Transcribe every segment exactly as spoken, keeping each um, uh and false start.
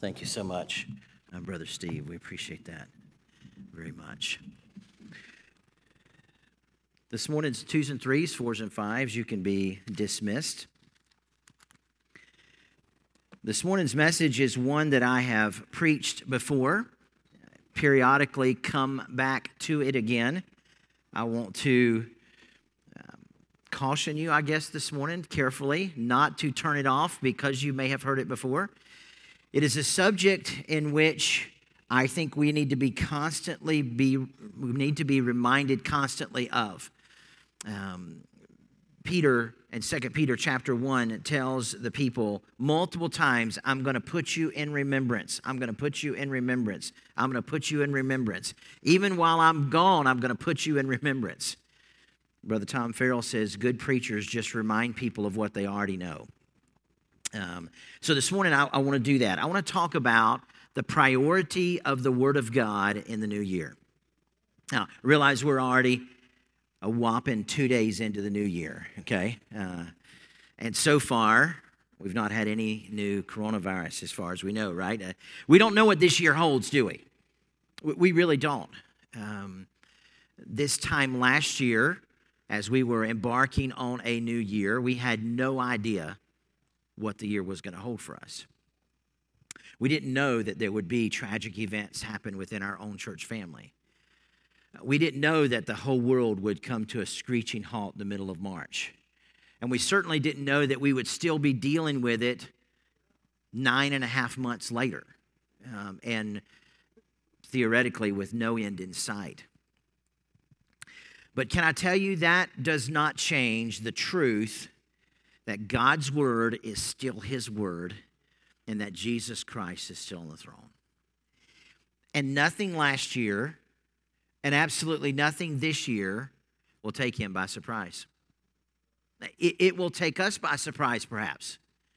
Thank you so much, uh, Brother Steve. We appreciate that very much. This morning's twos and threes, fours and fives, you can be dismissed. This morning's message is one that I have preached before, periodically come back to it again. I want to um, caution you, I guess, this morning carefully not to turn it off because you may have heard it before. It is a subject in which I think we need to be constantly be we need to be reminded constantly of. Um, Peter in Second Peter chapter one tells the people multiple times, I'm going to put you in remembrance. I'm going to put you in remembrance. I'm going to put you in remembrance. Even while I'm gone, I'm going to put you in remembrance. Brother Tom Farrell says, good preachers just remind people of what they already know. Um, so this morning, I, I want to do that. I want to talk about the priority of the Word of God in the new year. Now, realize we're already a whopping two days into the new year, okay? Uh, and so far, we've not had any new coronavirus as far as we know, right? Uh, we don't know what this year holds, do we? We, we really don't. Um, this time last year, as we were embarking on a new year, we had no idea what the year was going to hold for us. We didn't know that there would be tragic events happen within our own church family. We didn't know that the whole world would come to a screeching halt in the middle of March. And we certainly didn't know that we would still be dealing with it nine and a half months later, um, and theoretically with no end in sight. But can I tell you, that does not change the truth that God's word is still his word and that Jesus Christ is still on the throne. And nothing last year and absolutely nothing this year will take him by surprise. It, it will take us by surprise, perhaps.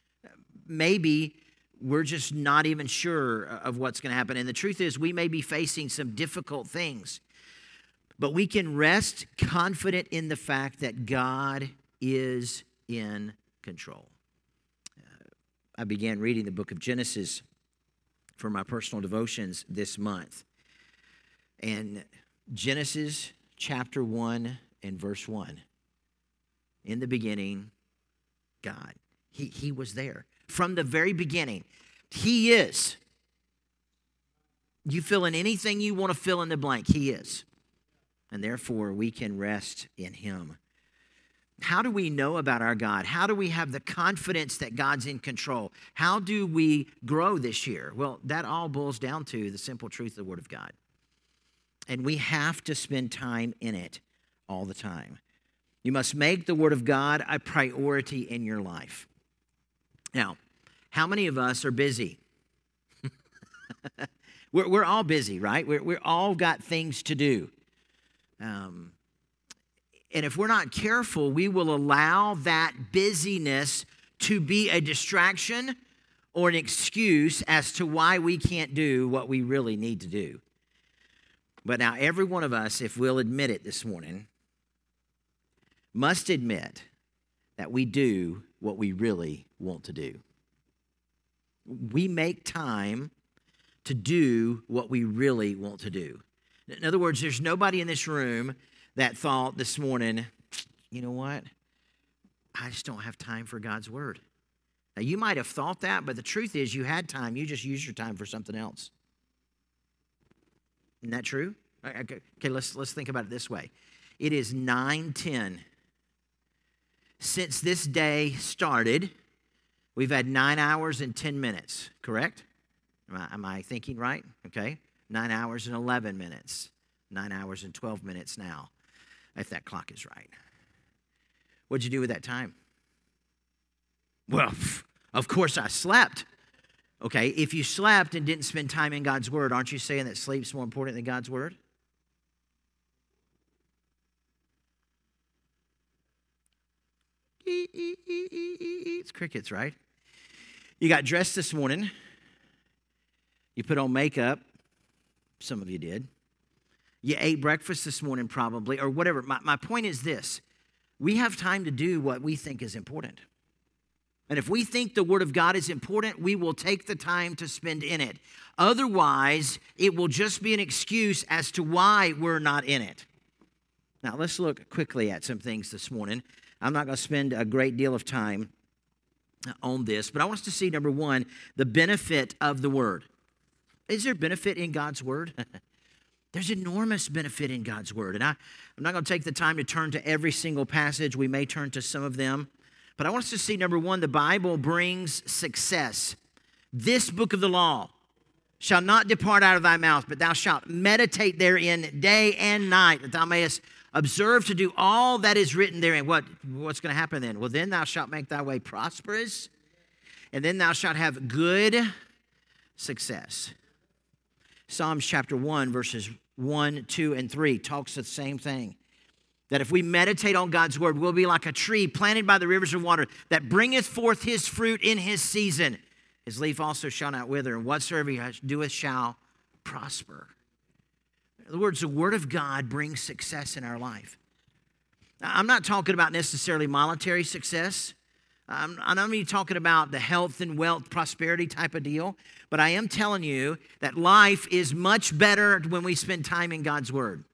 Maybe we're just not even sure of what's going to happen. And the truth is, we may be facing some difficult things, but we can rest confident in the fact that God is in control. Uh, I began reading the book of Genesis for my personal devotions this month. And Genesis chapter one and verse one. In the beginning, God. He, he was there. From the very beginning, he is. You fill in anything you want to fill in the blank, he is. And therefore, we can rest in him. How do we know about our God? How do we have the confidence that God's in control? How do we grow this year? Well, that all boils down to the simple truth of the Word of God. And we have to spend time in it all the time. You must make the Word of God a priority in your life. Now, how many of us are busy? we're, we're all busy, right? We're, we're all got things to do. Um, and if we're not careful, we will allow that busyness to be a distraction or an excuse as to why we can't do what we really need to do. But now every one of us, if we'll admit it this morning, must admit that we do what we really want to do. We make time to do what we really want to do. In other words, there's nobody in this room that thought this morning, you know what? I just don't have time for God's word. Now, you might have thought that, but the truth is you had time. You just used your time for something else. Isn't that true? Okay, okay let's, let's think about it this way. It is nine ten. Since this day started, we've had nine hours and ten minutes, correct? Am I, am I thinking right? Okay. Nine hours and eleven minutes. Nine hours and twelve minutes now, if that clock is right. What'd you do with that time? Well, of course I slept. Okay, if you slept and didn't spend time in God's word, aren't you saying that sleep's more important than God's word? It's crickets, right? You got dressed this morning. You put on makeup. Some of you did. You ate breakfast this morning probably, or whatever. My, my point is this. We have time to do what we think is important. And if we think the Word of God is important, we will take the time to spend in it. Otherwise, it will just be an excuse as to why we're not in it. Now, let's look quickly at some things this morning. I'm not going to spend a great deal of time on this, but I want us to see, number one, the benefit of the Word. Is there benefit in God's Word? There's enormous benefit in God's Word. And I, I'm not going to take the time to turn to every single passage. We may turn to some of them. But I want us to see, number one, the Bible brings success. This book of the law shall not depart out of thy mouth, but thou shalt meditate therein day and night, that thou mayest observe to do all that is written therein. What, what's going to happen then? Well, then thou shalt make thy way prosperous, and then thou shalt have good success. Psalms chapter one, verses one, two, and three talks the same thing. That if we meditate on God's word, we'll be like a tree planted by the rivers of water that bringeth forth his fruit in his season. His leaf also shall not wither, and whatsoever he doeth shall prosper. In other words, the word of God brings success in our life. Now, I'm not talking about necessarily monetary success. I'm, I'm not even talking about the health and wealth, prosperity type of deal. But I am telling you that life is much better when we spend time in God's word.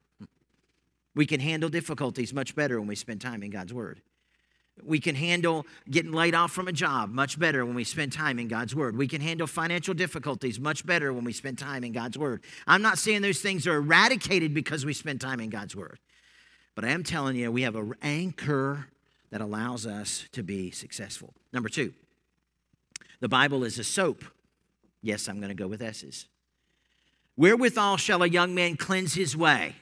We can handle difficulties much better when we spend time in God's word. We can handle getting laid off from a job much better when we spend time in God's word. We can handle financial difficulties much better when we spend time in God's word. I'm not saying those things are eradicated because we spend time in God's word. But I am telling you, we have an anchor that allows us to be successful. Number two, the Bible is a soap. Yes, I'm going to go with S's. Wherewithal shall a young man cleanse his way?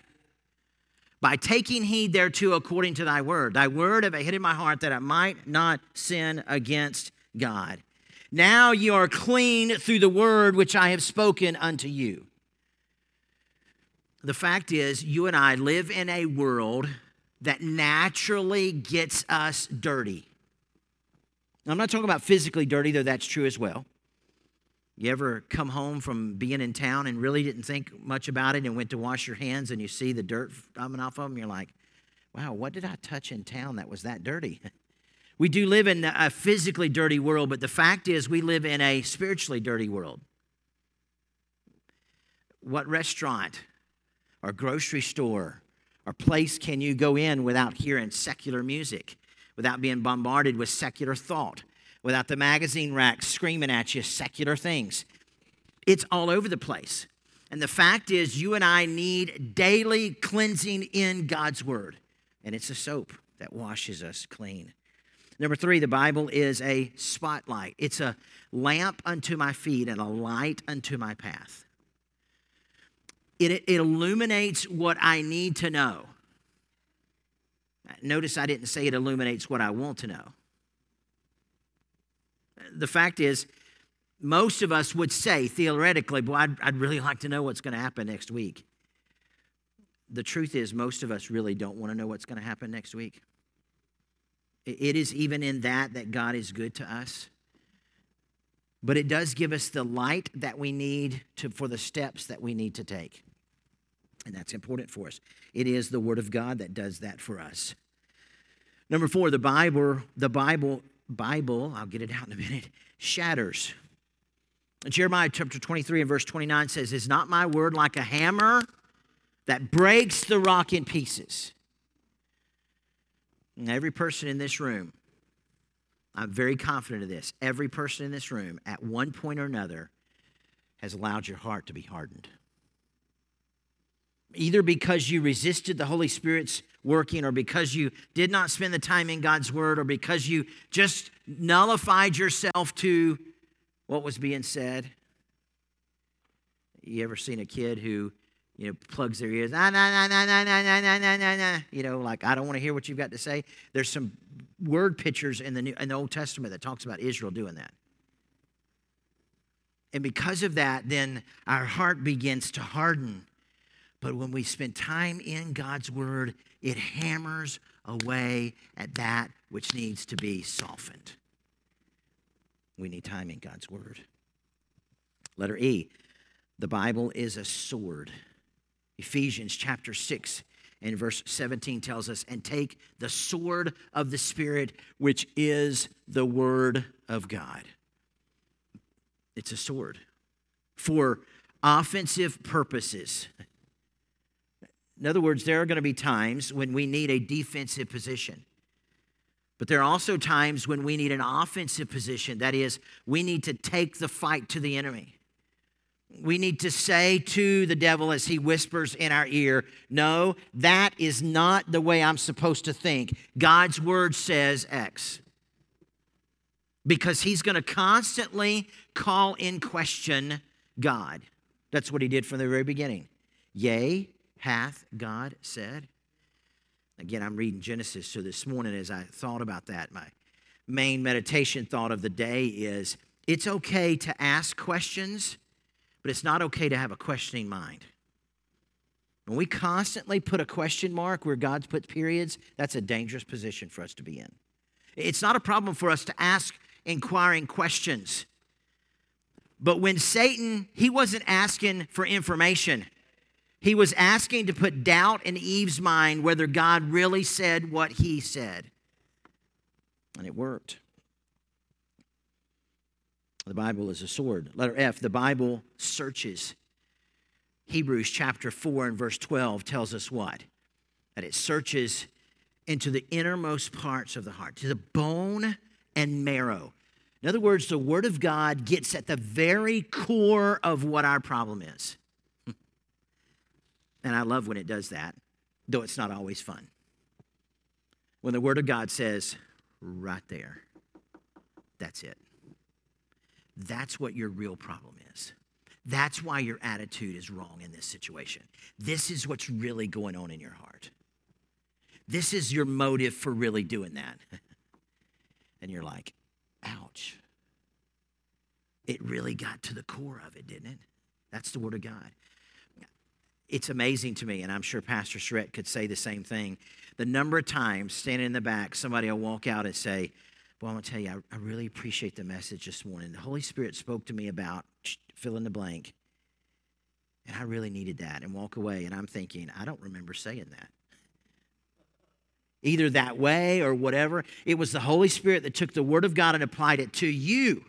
By taking heed thereto according to thy word. Thy word have I hid in my heart that I might not sin against God. Now you are clean through the word which I have spoken unto you. The fact is, you and I live in a world that naturally gets us dirty. Now, I'm not talking about physically dirty, though that's true as well. You ever come home from being in town and really didn't think much about it and went to wash your hands and you see the dirt coming off of them? You're like, wow, what did I touch in town that was that dirty? We do live in a physically dirty world, but the fact is we live in a spiritually dirty world. What restaurant or grocery store or place can you go in without hearing secular music, without being bombarded with secular thought? Without the magazine racks screaming at you secular things? It's all over the place. And the fact is, you and I need daily cleansing in God's word. And it's a soap that washes us clean. Number three, the Bible is a spotlight. It's a lamp unto my feet and a light unto my path. It, it illuminates what I need to know. Notice I didn't say it illuminates what I want to know. The fact is, most of us would say, theoretically, boy, I'd, I'd really like to know what's going to happen next week. The truth is, most of us really don't want to know what's going to happen next week. It is even in that that God is good to us. But it does give us the light that we need to, for the steps that we need to take. And that's important for us. It is the Word of God that does that for us. Number four, the Bible, the Bible Bible, I'll get it out in a minute, shatters. Jeremiah chapter twenty-three and verse twenty-nine says, is not my word like a hammer that breaks the rock in pieces? And every person in this room, I'm very confident of this, every person in this room at one point or another has allowed your heart to be hardened. Either because you resisted the Holy Spirit's working, or because you did not spend the time in God's word, or because you just nullified yourself to what was being said. You ever seen a kid who, you know, plugs their ears, nah, nah, nah, nah, nah, nah, nah, nah, nah, nah, nah, you know, like, I don't want to hear what you've got to say. There's some word pictures in the New, in the Old Testament that talks about Israel doing that. And because of that, then our heart begins to harden. But when we spend time in God's word, it hammers away at that which needs to be softened. We need time in God's word. Letter E, the Bible is a sword. Ephesians chapter six And verse seventeen tells us, and take the sword of the Spirit, which is the word of God. It's a sword for offensive purposes. In other words, there are going to be times when we need a defensive position. But there are also times when we need an offensive position. That is, we need to take the fight to the enemy. We need to say to the devil as he whispers in our ear, no, that is not the way I'm supposed to think. God's word says X. Because he's going to constantly call in question God. That's what he did from the very beginning. Yea, hath God said? Again, I'm reading Genesis, so this morning as I thought about that, my main meditation thought of the day is, it's okay to ask questions, but it's not okay to have a questioning mind. When we constantly put a question mark where God's put periods, that's a dangerous position for us to be in. It's not a problem for us to ask inquiring questions. But when Satan, he wasn't asking for information. He was asking to put doubt in Eve's mind whether God really said what he said. And it worked. The Bible is a sword. Letter F, the Bible searches. Hebrews chapter four and verse twelve tells us what? That it searches into the innermost parts of the heart, to the bone and marrow. In other words, the Word of God gets at the very core of what our problem is. And I love when it does that, though it's not always fun. When the Word of God says, right there, that's it. That's what your real problem is. That's why your attitude is wrong in this situation. This is what's really going on in your heart. This is your motive for really doing that. And you're like, ouch. It really got to the core of it, didn't it? That's the Word of God. It's amazing to me, and I'm sure Pastor Shrett could say the same thing. The number of times standing in the back, somebody will walk out and say, well, I'm going to tell you, I, I really appreciate the message this morning. The Holy Spirit spoke to me about fill in the blank, and I really needed that, and walk away. And I'm thinking, I don't remember saying that. Either that way or whatever. It was the Holy Spirit that took the Word of God and applied it to you.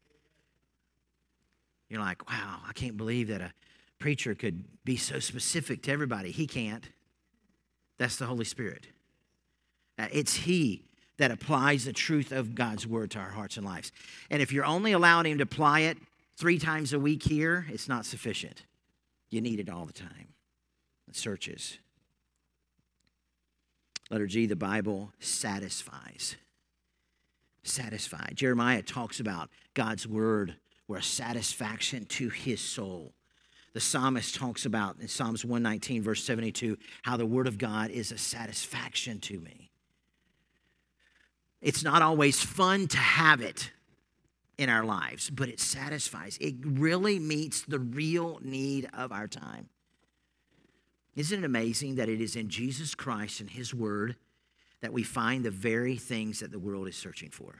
You're like, wow, I can't believe that a preacher could be so specific to everybody. He can't. That's the Holy Spirit. Uh, it's He that applies the truth of God's Word to our hearts and lives. And if you're only allowing Him to apply it three times a week here, it's not sufficient. You need it all the time. It searches. Letter G, the Bible satisfies. Satisfy. Jeremiah talks about God's Word were a satisfaction to his soul. The psalmist talks about in Psalms one nineteen, verse seventy-two, how the Word of God is a satisfaction to me. It's not always fun to have it in our lives, but it satisfies. It really meets the real need of our time. Isn't it amazing that it is in Jesus Christ and His Word that we find the very things that the world is searching for?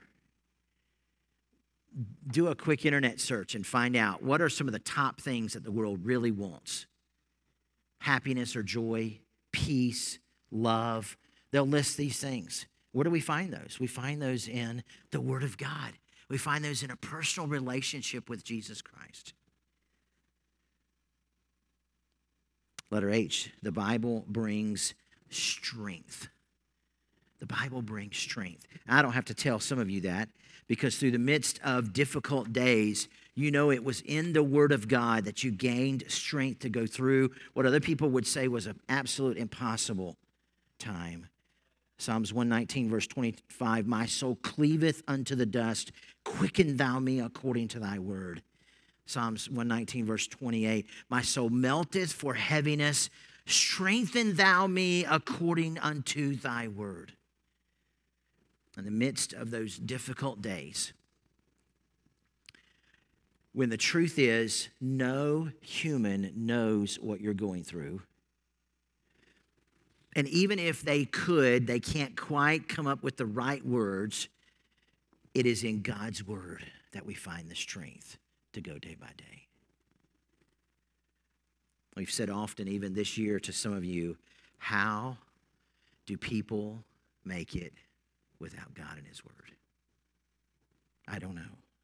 Do a quick internet search and find out what are some of the top things that the world really wants. Happiness or joy, peace, love. They'll list these things. Where do we find those? We find those in the Word of God. We find those in a personal relationship with Jesus Christ. Letter H, the Bible brings strength. The Bible brings strength. I don't have to tell some of you that, because through the midst of difficult days, you know it was in the Word of God that you gained strength to go through what other people would say was an absolute impossible time. Psalms one nineteen, verse twenty-five, my soul cleaveth unto the dust. Quicken thou me according to thy word. Psalms one nineteen, verse twenty-eight, my soul melteth for heaviness. Strengthen thou me according unto thy word. In the midst of those difficult days, when the truth is no human knows what you're going through, and even if they could, they can't quite come up with the right words, it is in God's Word that we find the strength to go day by day. We've said often, even this year, to some of you, How do people make it without God and his word? I don't know.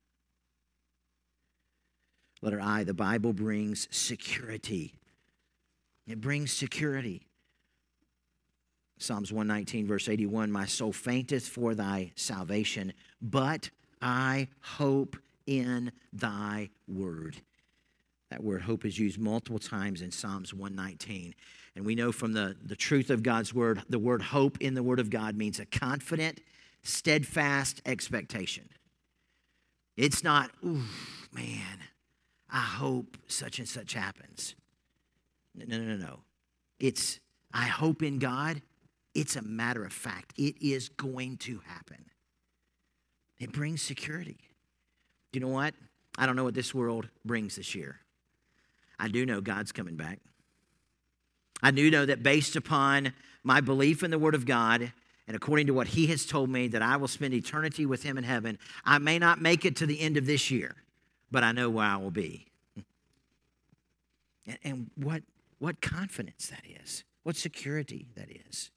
Letter I, the Bible brings security. It brings security. Psalms one nineteen, verse eighty-one, my soul fainteth for thy salvation, but I hope in thy word. That word hope is used multiple times in Psalms one nineteen. And we know from the, the truth of God's word, the word hope in the word of God means a confident, steadfast expectation. It's not, ooh, man, I hope such and such happens. No, no, no, no. It's, I hope in God. It's a matter of fact. It is going to happen. It brings security. Do you know what? I don't know what this world brings this year. I do know God's coming back. I do know that based upon my belief in the Word of God and according to what He has told me that I will spend eternity with Him in heaven, I may not make it to the end of this year, but I know where I will be. And, and what, what confidence that is. What security that is.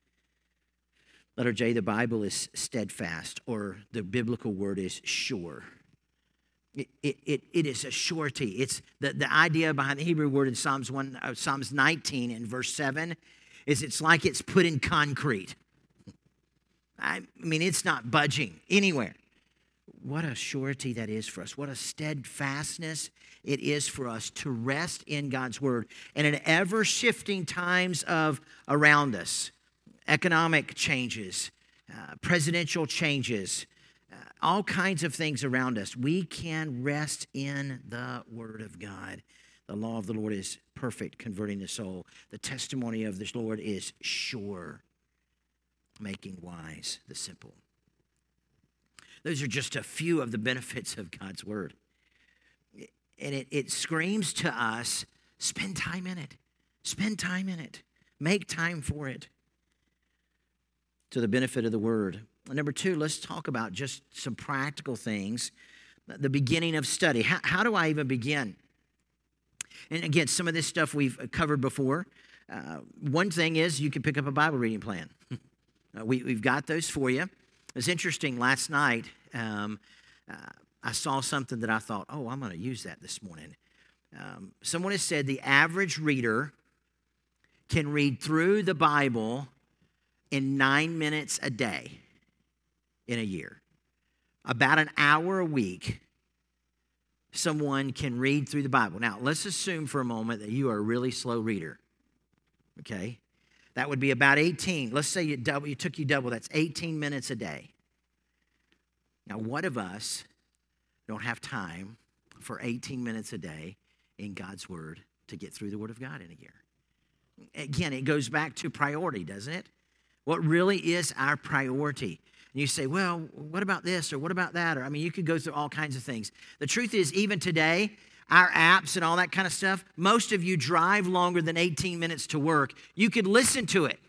Letter J, the Bible is steadfast, or the biblical word is sure. It, it, it, it is a surety. It's the, the idea behind the Hebrew word in Psalms one, uh, Psalms nineteen and verse seven is it's like it's put in concrete. I mean, it's not budging anywhere. What a surety that is for us. What a steadfastness it is for us to rest in God's word. And in ever-shifting times of around us, economic changes, uh, presidential changes, uh, all kinds of things around us, we can rest in the word of God. The law of the Lord is perfect, converting the soul. The testimony of the Lord is sure, making wise the simple. Those are just a few of the benefits of God's word. And it, it screams to us, spend time in it. Spend time in it. Make time for it. To the benefit of the word. Number two, let's talk about just some practical things. The beginning of study. How, how do I even begin? And again, some of this stuff we've covered before. Uh, one thing is you can pick up a Bible reading plan. uh, we, we've got those for you. It's interesting, last night, um, uh, I saw something that I thought, oh, I'm going to use that this morning. Um, someone has said the average reader can read through the Bible in nine minutes a day in a year. About an hour a week, someone can read through the Bible. Now, let's assume for a moment that you are a really slow reader, okay? That would be about eighteen. Let's say you double, you took you double. That's eighteen minutes a day. Now, what of us don't have time for eighteen minutes a day in God's Word to get through the Word of God in a year? Again, it goes back to priority, doesn't it? What really is our priority? And you say, well, what about this or what about that? Or, I mean, you could go through all kinds of things. The truth is, even today, our apps and all that kind of stuff, most of you drive longer than eighteen minutes to work. You could listen to it.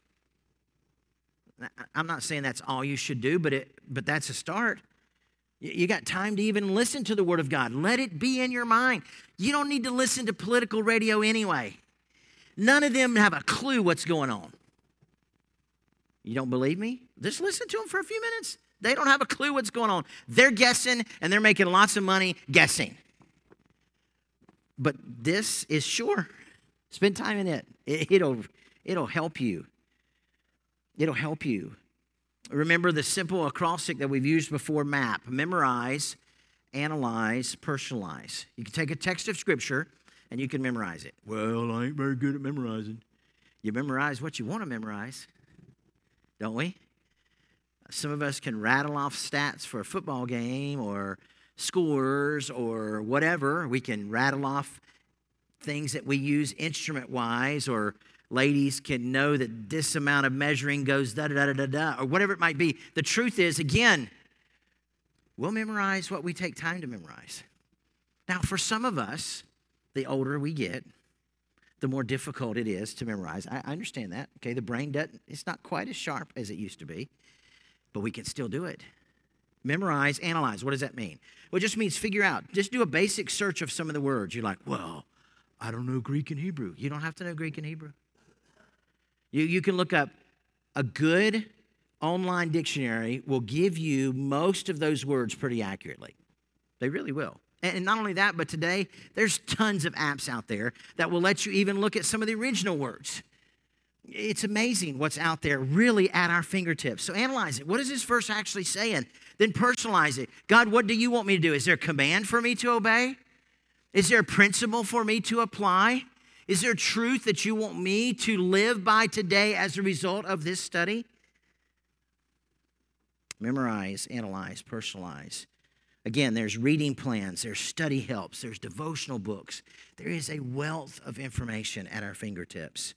I'm not saying that's all you should do, but it, but that's a start. You got time to even listen to the Word of God. Let it be in your mind. You don't need to listen to political radio anyway. None of them have a clue what's going on. You don't believe me? Just listen to them for a few minutes. They don't have a clue what's going on. They're guessing, and they're making lots of money guessing. But this is sure. Spend time in it. it it'll, it'll help you. It'll help you. Remember the simple acrostic that we've used before, MAP. Memorize, analyze, personalize. You can take a text of Scripture, and you can memorize it. Well, I ain't very good at memorizing. You memorize what you want to memorize, don't we? Some of us can rattle off stats for a football game or scores or whatever. We can rattle off things that we use instrument-wise, or ladies can know that this amount of measuring goes da-da-da-da-da, or whatever it might be. The truth is, again, we'll memorize what we take time to memorize. Now, for some of us, the older we get, the more difficult it is to memorize. I, I understand that. Okay, the brain doesn't, it's not quite as sharp as it used to be, but we can still do it. Memorize, analyze. What does that mean? Well, it just means figure out. Just do a basic search of some of the words. You're like, well, I don't know Greek and Hebrew. You don't have to know Greek and Hebrew. You, you can look up a good online dictionary will give you most of those words pretty accurately. They really will. And not only that, but today there's tons of apps out there that will let you even look at some of the original words. It's amazing what's out there really at our fingertips. So analyze it. What is this verse actually saying? Then personalize it. God, what do you want me to do? Is there a command for me to obey? Is there a principle for me to apply? Is there truth that you want me to live by today as a result of this study? Memorize, analyze, personalize. Again, there's reading plans, there's study helps, there's devotional books. There is a wealth of information at our fingertips.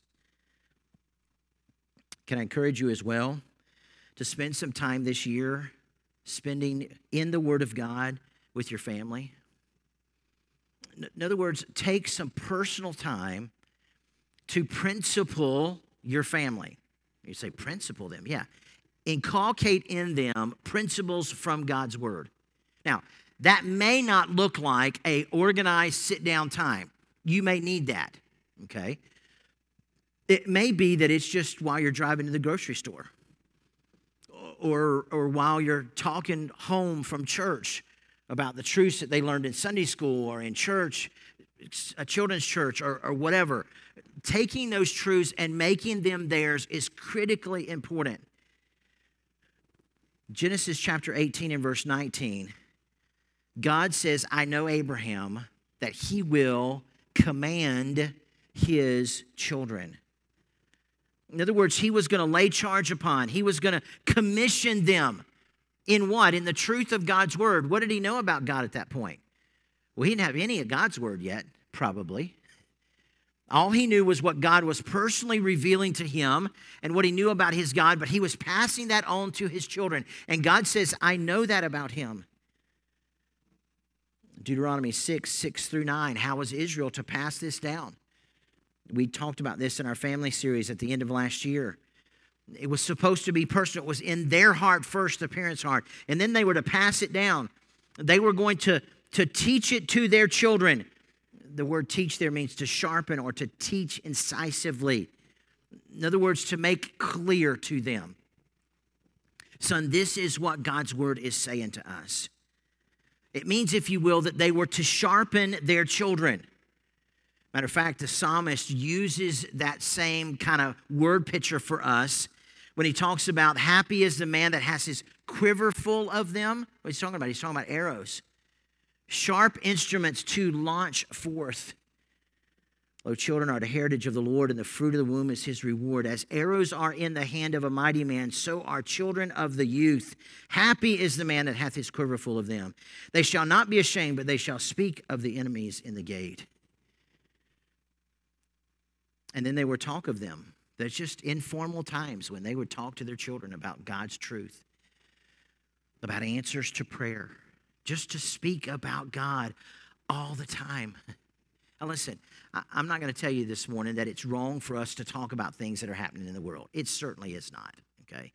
Can I encourage you as well to spend some time this year spending in the Word of God with your family? In other words, take some personal time to principle your family. You say, principle them? Yeah. Inculcate in them principles from God's Word. Now, that may not look like a organized sit-down time. You may need that, okay? It may be that it's just while you're driving to the grocery store or, or while you're talking home from church about the truths that they learned in Sunday school or in church, a children's church or, or whatever. Taking those truths and making them theirs is critically important. Genesis chapter eighteen and verse nineteen, God says, I know Abraham that he will command his children. In other words, he was going to lay charge upon, he was going to commission them. In what? In the truth of God's Word. What did he know about God at that point? Well, he didn't have any of God's Word yet, probably. All he knew was what God was personally revealing to him and what he knew about his God, but he was passing that on to his children. And God says, I know that about him. Deuteronomy six, six through nine, how was Israel to pass this down? We talked about this in our family series at the end of last year. It was supposed to be personal. It was in their heart first, the parents' heart. And then they were to pass it down. They were going to, to teach it to their children. The word teach there means to sharpen or to teach incisively. In other words, to make clear to them. Son, this is what God's Word is saying to us. It means, if you will, that they were to sharpen their children. Matter of fact, the psalmist uses that same kind of word picture for us when he talks about happy is the man that has his quiver full of them. What he's talking about? He's talking about arrows. Sharp instruments to launch forth. Lo, children are the heritage of the Lord, and the fruit of the womb is his reward. As arrows are in the hand of a mighty man, so are children of the youth. Happy is the man that hath his quiver full of them. They shall not be ashamed, but they shall speak of the enemies in the gate. And then they would talk of them. There's just informal times when they would talk to their children about God's truth, about answers to prayer, just to speak about God all the time. Now listen, I'm not going to tell you this morning that it's wrong for us to talk about things that are happening in the world. It certainly is not, okay?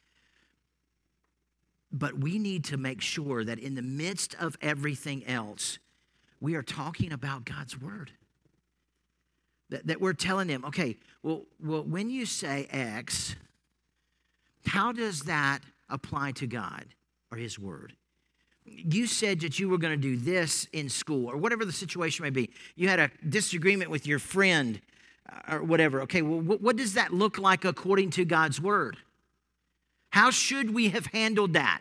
But we need to make sure that in the midst of everything else, we are talking about God's Word. That, that we're telling them, okay, well, well, when you say X, how does that apply to God or his Word? You said that you were going to do this in school or whatever the situation may be. You had a disagreement with your friend or whatever. Okay, well, what does that look like according to God's Word? How should we have handled that?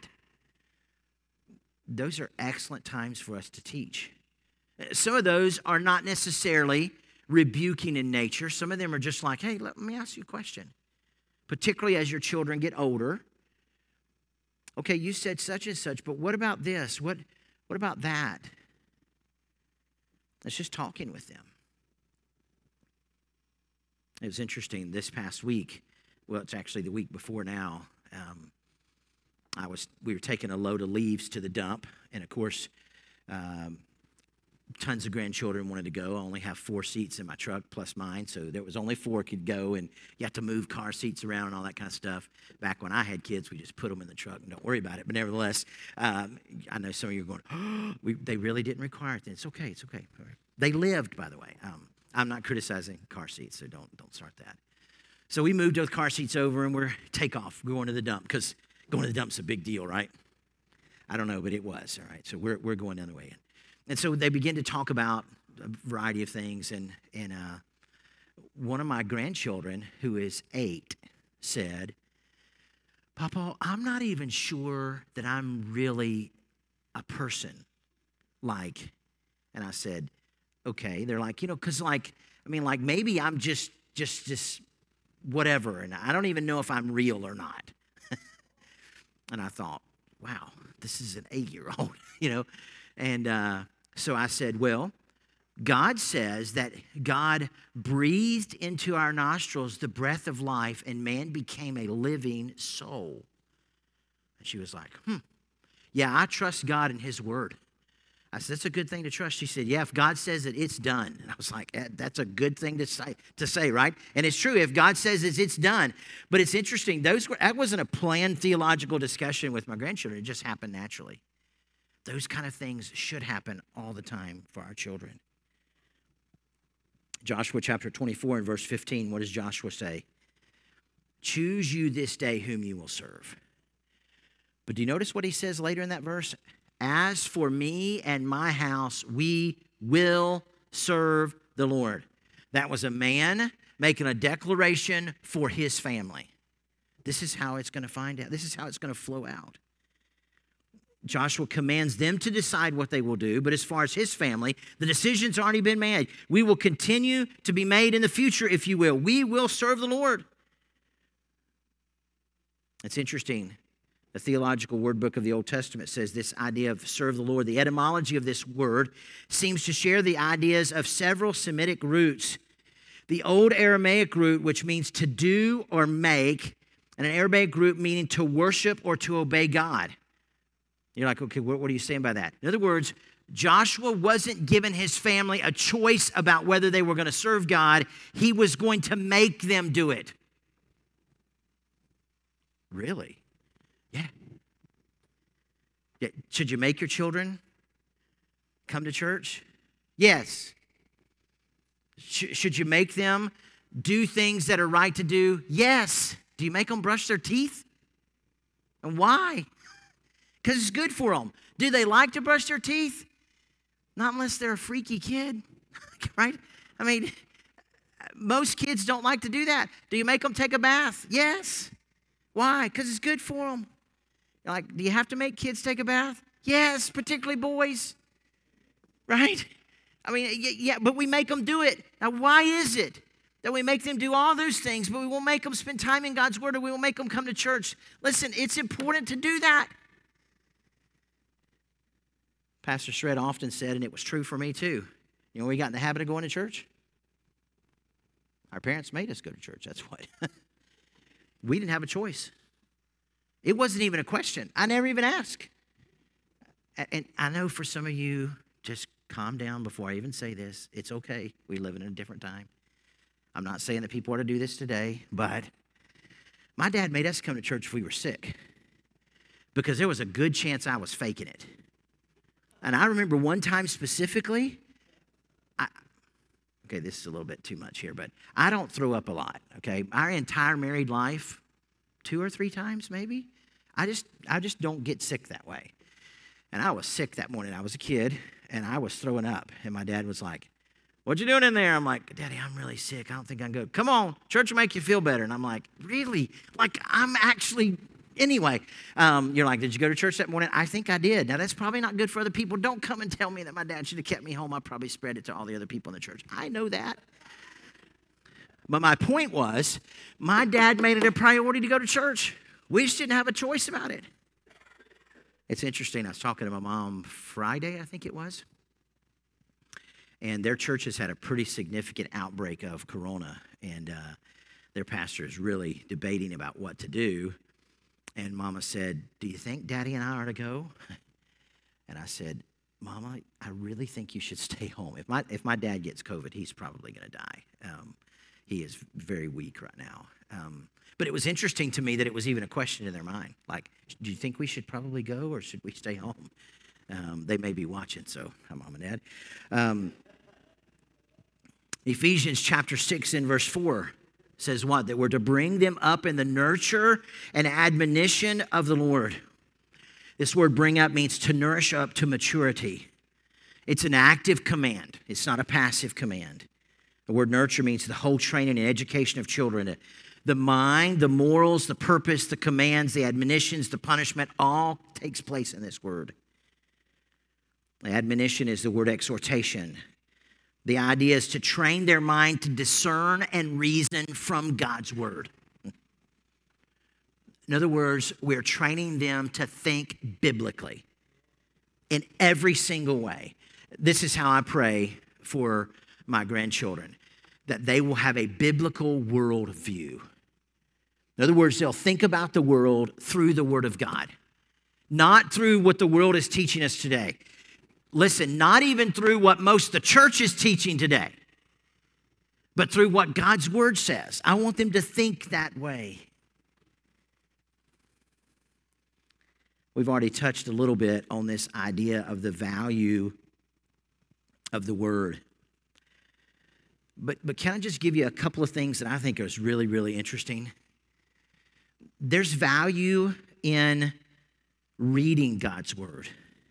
Those are excellent times for us to teach. Some of those are not necessarily rebuking in nature. Some of them are just like, hey, let me ask you a question. Particularly as your children get older. Okay, you said such and such, but what about this? What, what about that? It's just talking with them. It was interesting this past week. Well, it's actually the week before now. Um, I was we were taking a load of leaves to the dump, and of course, um, tons of grandchildren wanted to go. I only have four seats in my truck plus mine, so there was only four could go, and you have to move car seats around and all that kind of stuff. Back when I had kids, we just put them in the truck and don't worry about it. But nevertheless, um, I know some of you are going, oh, we, they really didn't require it then. It's okay, it's okay. They lived, by the way. Um, I'm not criticizing car seats, so don't don't start that. So we moved those car seats over and we're take off, going to the dump, because going to the dump's a big deal, right? I don't know, but it was, all right? So we're we're going down the way in. And so they begin to talk about a variety of things, and, and uh, one of my grandchildren, who is eight, said, Papa, I'm not even sure that I'm really a person, like, and I said, okay. They're like, you know, because like, I mean, like maybe I'm just, just, just whatever, and I don't even know if I'm real or not. And I thought, wow, this is an eight-year-old, you know, and uh, so I said, well, God says that God breathed into our nostrils the breath of life, and man became a living soul. And she was like, hmm, yeah, I trust God and his word. I said, that's a good thing to trust. She said, yeah, if God says it, it's done. And I was like, that's a good thing to say, to say, right? And it's true. If God says it, it's done. But it's interesting. Those were, that wasn't a planned theological discussion with my grandchildren. It just happened naturally. Those kind of things should happen all the time for our children. Joshua chapter twenty-four and verse fifteen, what does Joshua say? Choose you this day whom you will serve. But do you notice what he says later in that verse? As for me and my house, we will serve the Lord. That was a man making a declaration for his family. This is how it's going to find out. This is how it's going to flow out. Joshua commands them to decide what they will do, but as far as his family, the decision's already been made. We will continue to be made in the future, if you will. We will serve the Lord. It's interesting. The Theological Word Book of the Old Testament says this idea of serve the Lord. The etymology of this word seems to share the ideas of several Semitic roots. The Old Aramaic root, which means to do or make, and an Arabic root meaning to worship or to obey God. You're like, okay, what, what are you saying by that? In other words, Joshua wasn't giving his family a choice about whether they were going to serve God. He was going to make them do it. Really? Yeah. Yeah. Should you make your children come to church? Yes. Sh- should you make them do things that are right to do? Yes. Do you make them brush their teeth? And why? Because it's good for them. Do they like to brush their teeth? Not unless they're a freaky kid, right? I mean, most kids don't like to do that. Do you make them take a bath? Yes. Why? Because it's good for them. Like, do you have to make kids take a bath? Yes, particularly boys, right? I mean, yeah, but we make them do it. Now, why is it that we make them do all those things, but we won't make them spend time in God's Word, or we won't make them come to church? Listen, it's important to do that. Pastor Shred often said, and it was true for me too, you know, we got in the habit of going to church. Our parents made us go to church, that's what. We didn't have a choice. It wasn't even a question. I never even asked. And I know for some of you, just calm down before I even say this. It's okay. We live in a different time. I'm not saying that people ought to do this today, but my dad made us come to church if we were sick, because there was a good chance I was faking it. And I remember one time specifically, I, okay, this is a little bit too much here, but I don't throw up a lot, okay? Our entire married life, two or three times maybe, I just I just don't get sick that way. And I was sick that morning. I was a kid, and I was throwing up. And my dad was like, what you doing in there? I'm like, Daddy, I'm really sick. I don't think I can go. Come on, church will make you feel better. And I'm like, really? Like, I'm actually, anyway. Um, you're like, did you go to church that morning? I think I did. Now, that's probably not good for other people. Don't come and tell me that my dad should have kept me home. I probably spread it to all the other people in the church. I know that. But my point was, my dad made it a priority to go to church. We just didn't have a choice about it. It's interesting. I was talking to my mom Friday, I think it was. And their church has had a pretty significant outbreak of corona. And uh, their pastor is really debating about what to do. And Mama said, do you think Daddy and I are to go? And I said, Mama, I really think you should stay home. If my if my dad gets COVID, he's probably going to die. Um, he is very weak right now. Um, but it was interesting to me that it was even a question in their mind. Like, do you think we should probably go, or should we stay home? Um, they may be watching, so hi, Mom and Dad. Um, Ephesians chapter six and verse four. says what? That we're to bring them up in the nurture and admonition of the Lord. This word bring up means to nourish up to maturity. It's an active command. It's not a passive command. The word nurture means the whole training and education of children. The mind, the morals, the purpose, the commands, the admonitions, the punishment, all takes place in this word. The admonition is the word exhortation. The idea is to train their mind to discern and reason from God's word. In other words, we're training them to think biblically in every single way. This is how I pray for my grandchildren, that they will have a biblical worldview. In other words, they'll think about the world through the Word of God, not through what the world is teaching us today. Listen, not even through what most of the church is teaching today, but through what God's Word says. I want them to think that way. We've already touched a little bit on this idea of the value of the Word. But, but can I just give you a couple of things that I think is really, really interesting? There's value in reading God's Word.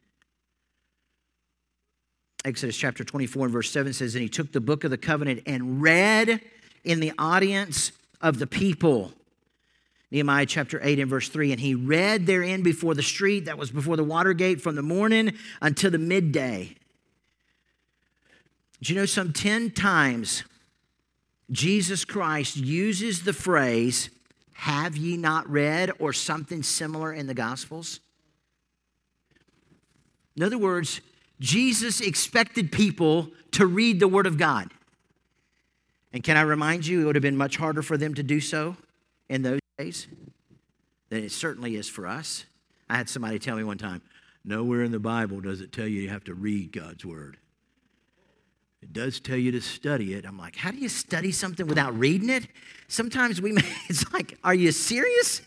Exodus chapter twenty-four and verse seven says, and he took the book of the covenant and read in the audience of the people. Nehemiah chapter eight and verse three, and he read therein before the street that was before the water gate from the morning until the midday. Do you know some ten times Jesus Christ uses the phrase, have ye not read, or something similar in the Gospels? In other words, Jesus expected people to read the Word of God. And can I remind you, it would have been much harder for them to do so in those days than it certainly is for us. I had somebody tell me one time, nowhere in the Bible does it tell you you have to read God's Word. It does tell you to study it. I'm like, how do you study something without reading it? Sometimes we, it's like, are you serious?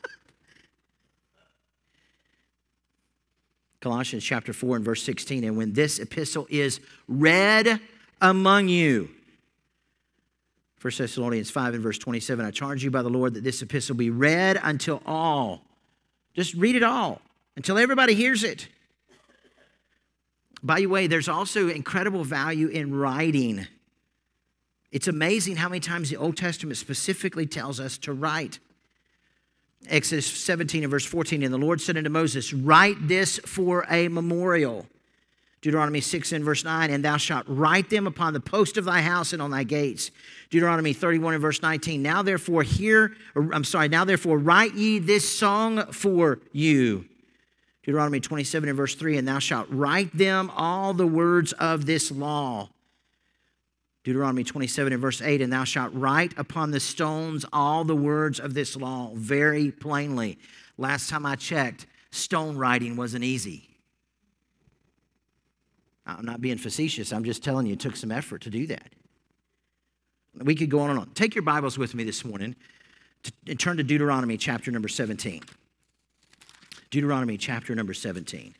Colossians chapter four and verse sixteen, and when this epistle is read among you. First Thessalonians five and verse twenty-seven, I charge you by the Lord that this epistle be read until all. Just read it all until everybody hears it. By the way, there's also incredible value in writing. It's amazing how many times the Old Testament specifically tells us to write. Exodus seventeen and verse fourteen, and the Lord said unto Moses, write this for a memorial. Deuteronomy six and verse nine, and thou shalt write them upon the post of thy house and on thy gates. Deuteronomy thirty-one and verse nineteen, now therefore hear, or, I'm sorry, now therefore write ye this song for you. Deuteronomy twenty-seven and verse three, and thou shalt write them all the words of this law. Deuteronomy twenty-seven and verse eight, and thou shalt write upon the stones all the words of this law very plainly. Last time I checked, stone writing wasn't easy. I'm not being facetious. I'm just telling you it took some effort to do that. We could go on and on. Take your Bibles with me this morning and turn to Deuteronomy chapter number seventeen. Deuteronomy chapter number seventeen.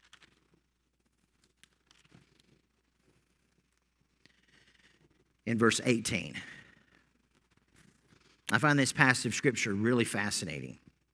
In verse eighteen. I find this passage of Scripture really fascinating.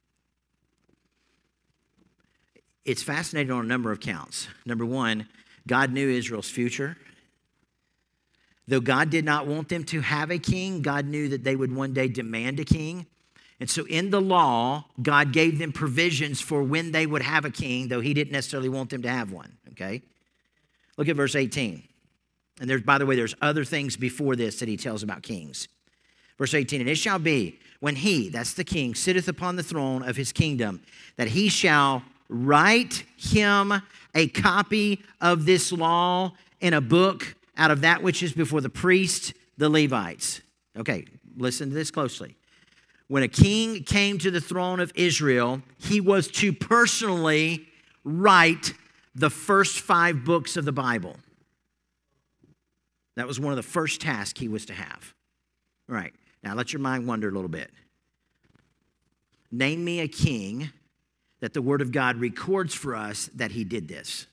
It's fascinating on a number of counts. Number one, God knew Israel's future. Though God did not want them to have a king, God knew that they would one day demand a king. And so in the law, God gave them provisions for when they would have a king, though he didn't necessarily want them to have one, okay? Look at verse eighteen. And there's, by the way, there's other things before this that he tells about kings. Verse eighteen, and it shall be when he, that's the king, sitteth upon the throne of his kingdom, that he shall write him a copy of this law in a book out of that which is before the priests, the Levites. Okay, listen to this closely. When a king came to the throne of Israel, he was to personally write the first five books of the Bible. That was one of the first tasks he was to have. All right, now let your mind wander a little bit. Name me a king that the Word of God records for us that he did this.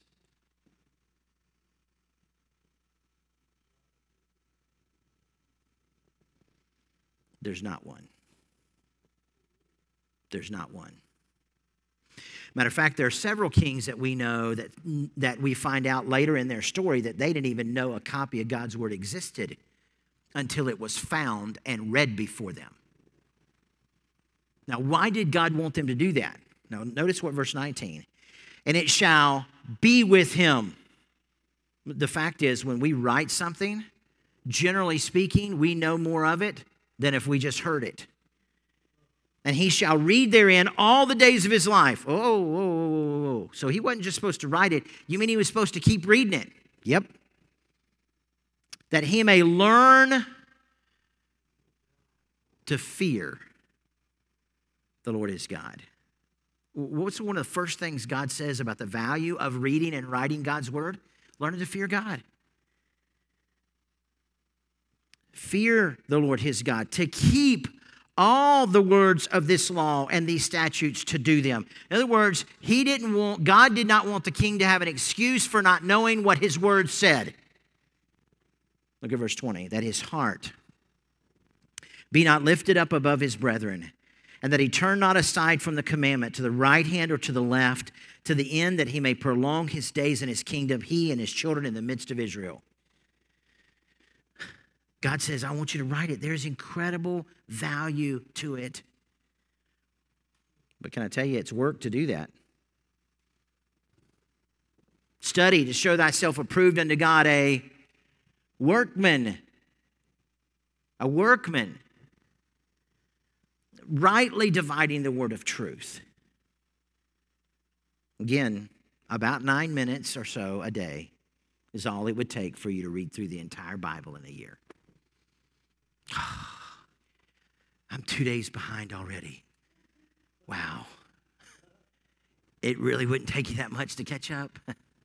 There's not one. There's not one. Matter of fact, there are several kings that we know that, that we find out later in their story that they didn't even know a copy of God's word existed until it was found and read before them. Now, why did God want them to do that? Now, notice what verse nineteen, and it shall be with him. The fact is, when we write something, generally speaking, we know more of it than if we just heard it. And he shall read therein all the days of his life. Oh, oh, oh, oh. So he wasn't just supposed to write it. You mean he was supposed to keep reading it? Yep. That he may learn to fear the Lord his God. What's one of the first things God says about the value of reading and writing God's word? Learning to fear God. Fear the Lord his God, to keep all the words of this law and these statutes to do them. In other words, he didn't want, God did not want the king to have an excuse for not knowing what his word said. Look at verse twenty, that his heart be not lifted up above his brethren, and that he turn not aside from the commandment to the right hand or to the left, to the end that he may prolong his days in his kingdom, he and his children in the midst of Israel. God says, I want you to write it. There's incredible value to it. But can I tell you, it's work to do that. Study to show thyself approved unto God, a workman. A workman. Rightly dividing the word of truth. Again, about nine minutes or so a day is all it would take for you to read through the entire Bible in a year. I'm two days behind already. Wow. It really wouldn't take you that much to catch up.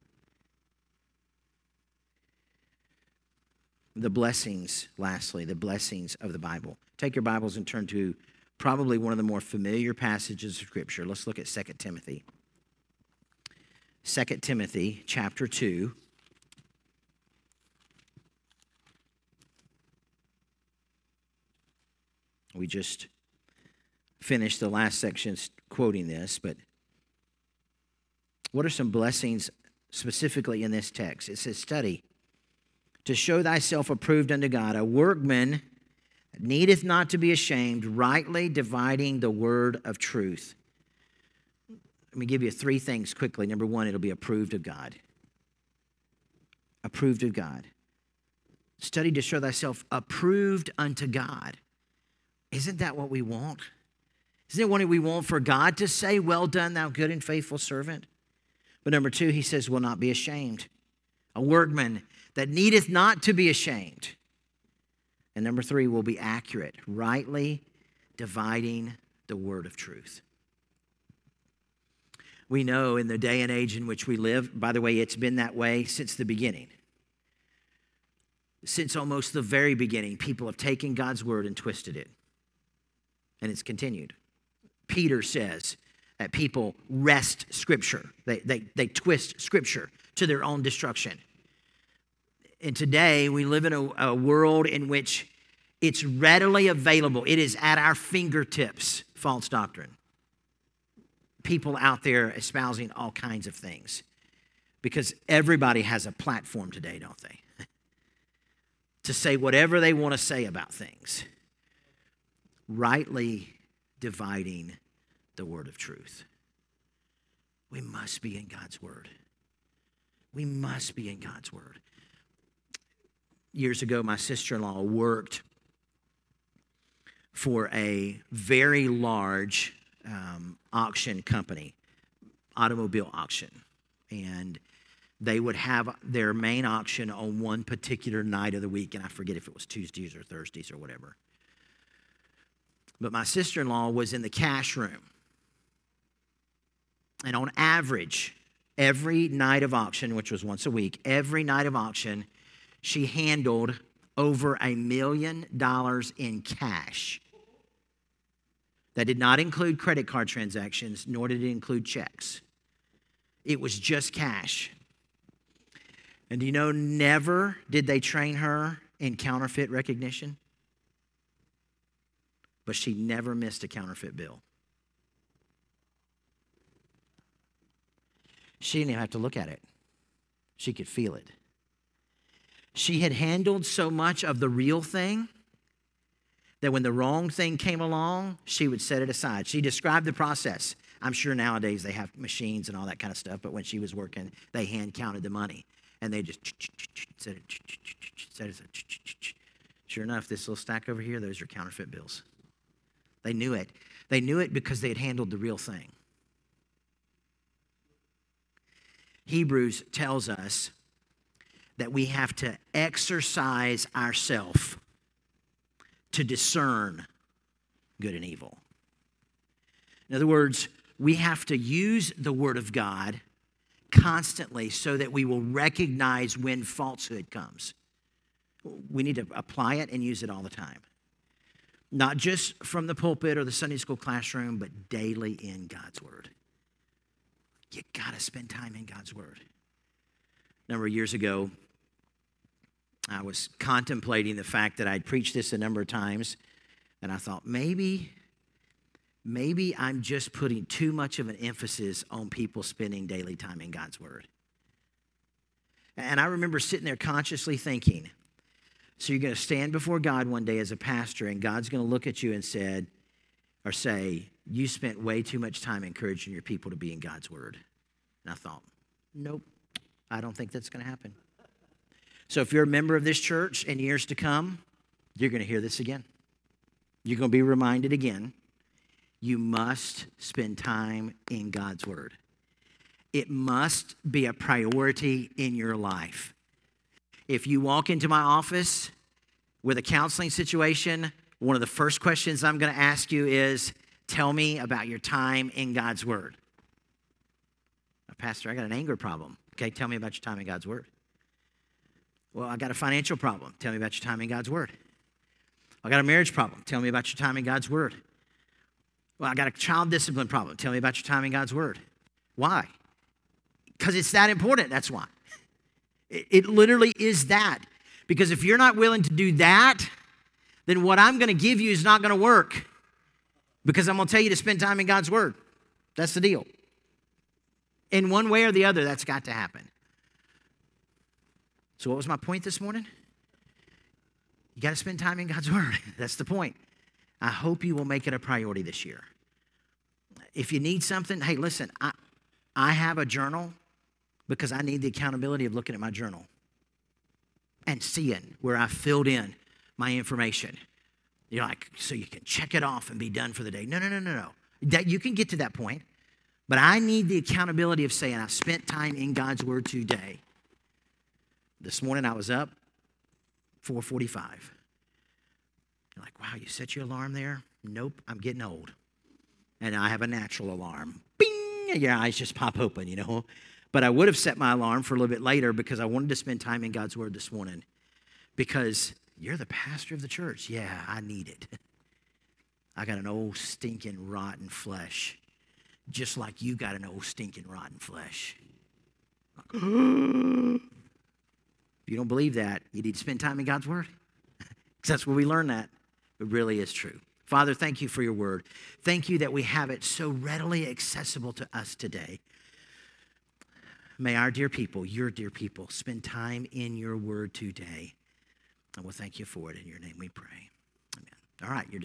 The blessings, lastly, the blessings of the Bible. Take your Bibles and turn to probably one of the more familiar passages of Scripture. Let's look at Second Timothy. Second Timothy chapter two. We just finished the last section quoting this, but what are some blessings specifically in this text? It says, study to show thyself approved unto God, a workman that needeth not to be ashamed, rightly dividing the word of truth. Let me give you three things quickly. Number one, it'll be approved of God. Approved of God. Study to show thyself approved unto God. Isn't that what we want? Isn't it what we want for God to say, well done, thou good and faithful servant? But number two, he says, will not be ashamed. A workman that needeth not to be ashamed. And number three, will be accurate, rightly dividing the word of truth. We know in the day and age in which we live, by the way, it's been that way since the beginning. Since almost the very beginning, people have taken God's word and twisted it. And it's continued. Peter says that people wrest Scripture. They, they, they twist Scripture to their own destruction. And today, we live in a, a world in which it's readily available. It is at our fingertips, false doctrine. People out there espousing all kinds of things. Because everybody has a platform today, don't they? To say whatever they want to say about things. Rightly dividing the word of truth. We must be in God's word. We must be in God's word. Years ago, my sister-in-law worked for a very large um, auction company, automobile auction. And they would have their main auction on one particular night of the week, and I forget if it was Tuesdays or Thursdays or whatever. But my sister-in-law was in the cash room. And on average, every night of auction, which was once a week, every night of auction, she handled over a million dollars in cash. That did not include credit card transactions, nor did it include checks. It was just cash. And do you know, never did they train her in counterfeit recognition? but she never missed a counterfeit bill. She didn't even have to look at it. She could feel it. She had handled so much of the real thing that when the wrong thing came along, she would set it aside. She described the process. I'm sure nowadays they have machines and all that kind of stuff, but when she was working, they hand counted the money. And they just set it, set it. Sure enough, this little stack over here, those are counterfeit bills. They knew it. They knew it because they had handled the real thing. Hebrews tells us that we have to exercise ourselves to discern good and evil. In other words, we have to use the Word of God constantly so that we will recognize when falsehood comes. We need to apply it and use it all the time. Not just from the pulpit or the Sunday school classroom, but daily in God's Word. You got to spend time in God's Word. A number of years ago, I was contemplating the fact that I'd preached this a number of times, and I thought maybe, maybe I'm just putting too much of an emphasis on people spending daily time in God's Word. And I remember sitting there consciously thinking, so you're going to stand before God one day as a pastor, and God's going to look at you and said, or say, you spent way too much time encouraging your people to be in God's Word. And I thought, nope, I don't think that's going to happen. So if you're a member of this church in years to come, you're going to hear this again. You're going to be reminded again. You must spend time in God's Word. It must be a priority in your life. If you walk into my office with a counseling situation, one of the first questions I'm going to ask you is, tell me about your time in God's Word. Pastor, I got an anger problem. Okay, tell me about your time in God's Word. Well, I got a financial problem. Tell me about your time in God's Word. I got a marriage problem. Tell me about your time in God's Word. Well, I got a child discipline problem. Tell me about your time in God's Word. Why? Because it's that important. That's why. It, it literally is that. Because if you're not willing to do that, then what I'm going to give you is not going to work. Because I'm going to tell you to spend time in God's Word. That's the deal. In one way or the other, that's got to happen. So what was my point this morning? You got to spend time in God's Word. That's the point. I hope you will make it a priority this year. If you need something, hey, listen, I, I have a journal because I need the accountability of looking at my journal and seeing where I filled in my information. You're like, so you can check it off and be done for the day. No, no, no, no, no. That, you can get to that point. But I need the accountability of saying, I've spent time in God's Word today. This morning I was up, four forty-five. You're like, wow, you set your alarm there? Nope, I'm getting old. And I have a natural alarm. Bing! Your eyes just pop open, you know. But I would have set my alarm for a little bit later because I wanted to spend time in God's Word this morning. Because you're the pastor of the church. Yeah, I need it. I got an old stinking rotten flesh. Just like you got an old stinking rotten flesh. If you don't believe that, you need to spend time in God's Word. Because that's where we learn that. It really is true. Father, thank you for your Word. Thank you that we have it so readily accessible to us today. May our dear people, your dear people, spend time in your Word today. And we'll thank you for it. In your name we pray. Amen. All right. You're